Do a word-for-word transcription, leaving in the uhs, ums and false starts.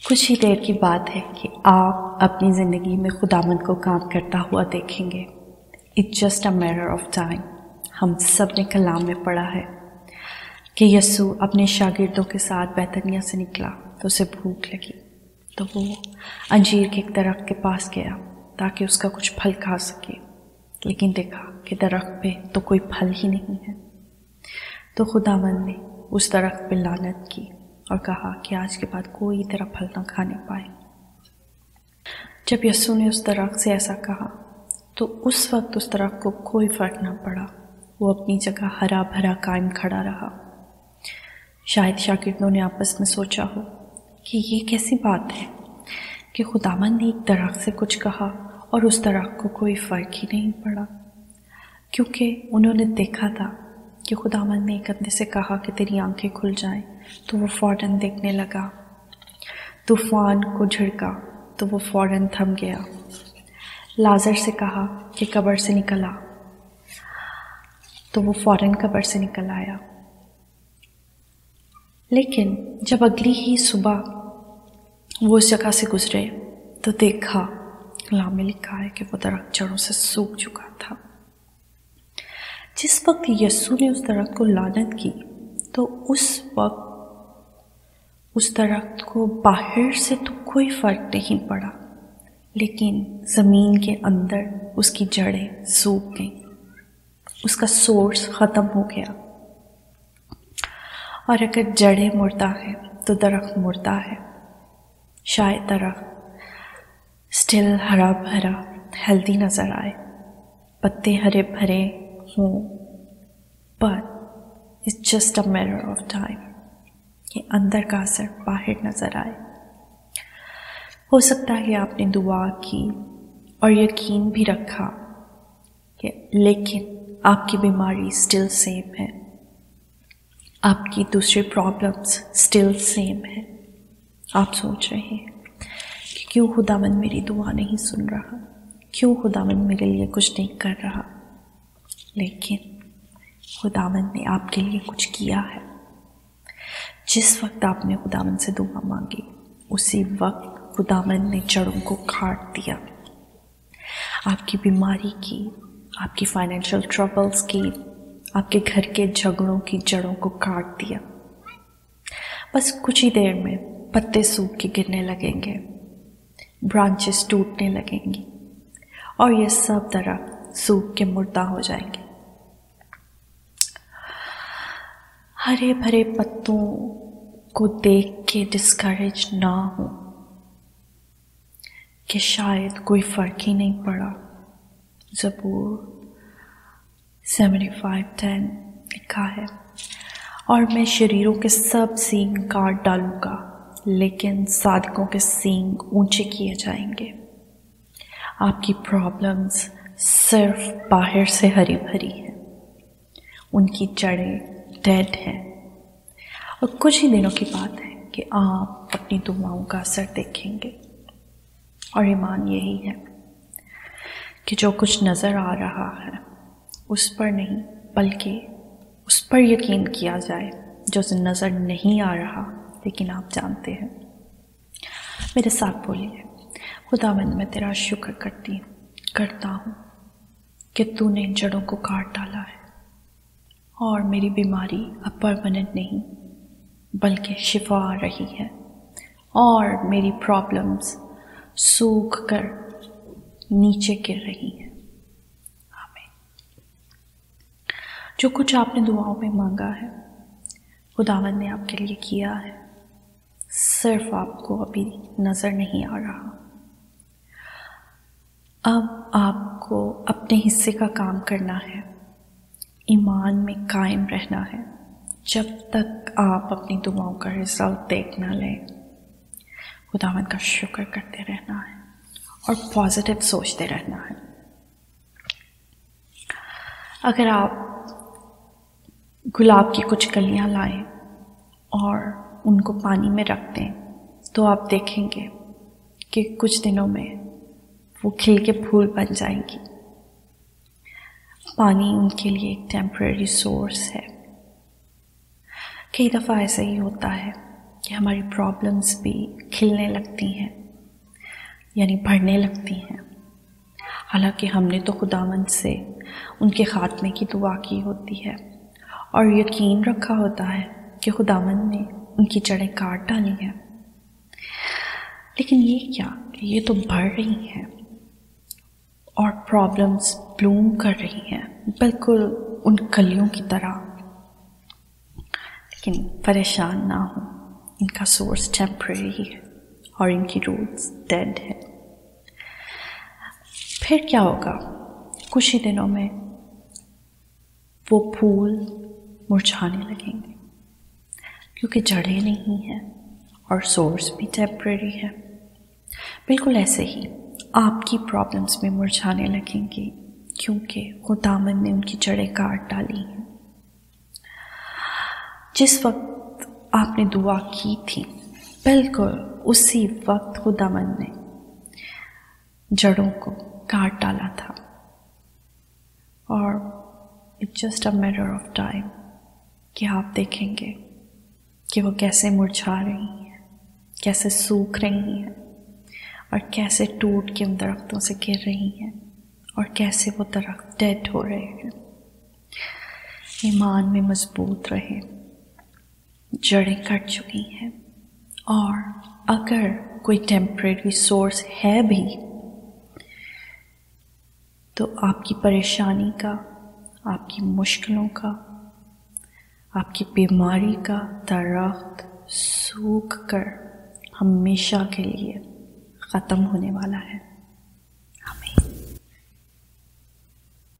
कुछ ही देर की बात है कि आप अपनी ज़िंदगी में खुदावंद को काम करता हुआ देखेंगे। It's just a matter of time. हम सब ने कलाम में पढ़ा है कि यीशु अपने शागिर्दों के साथ बैतनिया से निकला तो उसे भूख लगी, तो वो अंजीर के एक दरख्त के पास गया ताकि उसका कुछ फल खा सके, लेकिन देखा कि दरख्त पे तो कोई फल ही नहीं है। तो खुदावंद ने उस दरख्त पे लानत की और कहा कि आज के बाद कोई तेरा फल ना खाने पाए। जब यीशु ने उस दरख्त से ऐसा कहा तो उस वक्त उस दरख्त को कोई फर्क ना पड़ा, वो अपनी जगह हरा भरा कायम खड़ा रहा। शायद शागिर्दों ने आपस में सोचा हो कि ये कैसी बात है कि खुदावंद ने एक दरख्त से कुछ कहा और उस दरख्त को कोई फ़र्क ही नहीं पड़ा, क्योंकि उन्होंने देखा था कि खुदावंद ने एक अंधे से कहा कि तेरी आंखें खुल जाएं, तो वो फ़ौरन देखने लगा। तूफ़ान को झिड़का तो वो फ़ौरन थम गया। लाज़र से कहा कि कब्र से निकल आ, तो वो फ़ौरन कब्र से निकल आया। लेकिन जब अगली ही सुबह वो उस जगह से गुजरे तो देखा, कलाम में लिखा है कि वो दरख्त जड़ों से सूख चुका था। जिस वक्त यीशु ने उस दरख्त को लानत की तो उस वक्त उस दरख्त को बाहर से तो कोई फ़र्क नहीं पड़ा, लेकिन ज़मीन के अंदर उसकी जड़ें सूख गईं, उसका सोर्स ख़त्म हो गया। और अगर जड़ें मुर्दा है तो दरख्त मुर्दा है। शायद दरख्त स्टिल हरा भरा हेल्दी नज़र आए, पत्ते हरे भरे हों, but it's just a matter of time कि अंदर का असर बाहर नज़र आए। हो सकता है आपने दुआ की और यकीन भी रखा कि लेकिन आपकी बीमारी स्टिल सेम है, आपकी दूसरी प्रॉब्लम्स स्टिल सेम है। आप सोच रहे हैं कि क्यों खुदावंद मेरी दुआ नहीं सुन रहा, क्यों खुदावंद मेरे लिए कुछ नहीं कर रहा, लेकिन खुदावंद ने आपके लिए कुछ किया है। जिस वक्त आपने खुदावंद से दुआ मांगी उसी वक्त खुदावंद ने जड़ों को काट दिया। आपकी बीमारी की, आपकी फाइनेंशियल ट्रबल्स की, आपके घर के झगड़ों की जड़ों को काट दिया। बस कुछ ही देर में पत्ते सूख के गिरने लगेंगे, ब्रांचेस टूटने लगेंगी और ये सब दरख्त सूख के मुर्दा हो जाएंगे। हरे भरे पत्तों को देख के डिस्करेज ना हो कि शायद कोई फ़र्क ही नहीं पड़ा। ज़बूर सेवेंटी फाइव टेन लिखा है, और मैं शरीरों के सब सींग काट डालूंगा, लेकिन सादिकों के सींग ऊंचे किए जाएंगे। आपकी प्रॉब्लम्स सिर्फ बाहर से हरी भरी हैं, उनकी जड़ें डेड हैं, और कुछ ही दिनों की बात है कि आप अपनी दुआओं का असर देखेंगे। और ईमान यही है कि जो कुछ नज़र आ रहा है उस पर नहीं, बल्कि उस पर यकीन किया जाए जो नज़र नहीं आ रहा लेकिन आप जानते हैं। मेरे साथ बोलिए, खुदावंद मैं तेरा शुक्र करती करता हूँ कि तूने जड़ों को काट डाला है और मेरी बीमारी अब परमानेंट नहीं बल्कि शिफा आ रही है, और मेरी प्रॉब्लम्स सूख कर नीचे गिर रही हैं। आमीन। जो कुछ आपने दुआओं में मांगा है खुदावंद ने आपके लिए किया है, सिर्फ आपको अभी नज़र नहीं आ रहा। अब आपको अपने हिस्से का काम करना है, ईमान में कायम रहना है जब तक आप अपनी दुआओं का रिजल्ट देख ना लें। खुदावंद का शुक्र करते रहना है और पॉजिटिव सोचते रहना है। अगर आप गुलाब की कुछ कलियां लाएं और उनको पानी में रख दें तो आप देखेंगे कि कुछ दिनों में वो खिल के फूल बन जाएंगी। पानी उनके लिए एक टेम्परेरी सोर्स है। कई दफ़ा ऐसा ही होता है कि हमारी प्रॉब्लम्स भी खिलने लगती हैं, यानी बढ़ने लगती हैं। हालांकि हमने तो खुदावंद से उनके ख़ात्मे की दुआ की होती है और यकीन रखा होता है कि खुदावंद ने उनकी जड़ें काट डाली हैं, लेकिन ये क्या, ये तो बढ़ रही हैं और प्रॉब्लम्स ब्लूम कर रही हैं, बिल्कुल उन कलियों की तरह। लेकिन परेशान ना हो, इनका सोर्स टेम्परेरी है और इनकी रूट्स डेड है। फिर क्या होगा, कुछ ही दिनों में वो फूल मुरझाने लगेंगे क्योंकि जड़ें नहीं हैं और सोर्स भी टेम्परेरी है। बिल्कुल ऐसे ही आपकी प्रॉब्लम्स में मुरझाने लगेंगी क्योंकि खुदावंद ने उनकी जड़ें काट डाली हैं। जिस वक्त आपने दुआ की थी, बिल्कुल उसी वक्त खुदावंद ने जड़ों को काट डाला था और it's just a matter of time कि आप देखेंगे कि वो कैसे मुरझा रही हैं, कैसे सूख रही हैं और कैसे टूट के उन दरख्तों से गिर रही हैं और कैसे वो दरख्त डेड हो रहे हैं। ईमान में मजबूत रहे, जड़ें कट चुकी हैं और अगर कोई टेम्परेरी सोर्स है भी तो आपकी परेशानी का, आपकी मुश्किलों का, आपकी बीमारी का दरख्त सूख कर हमेशा के लिए ख़त्म होने वाला है।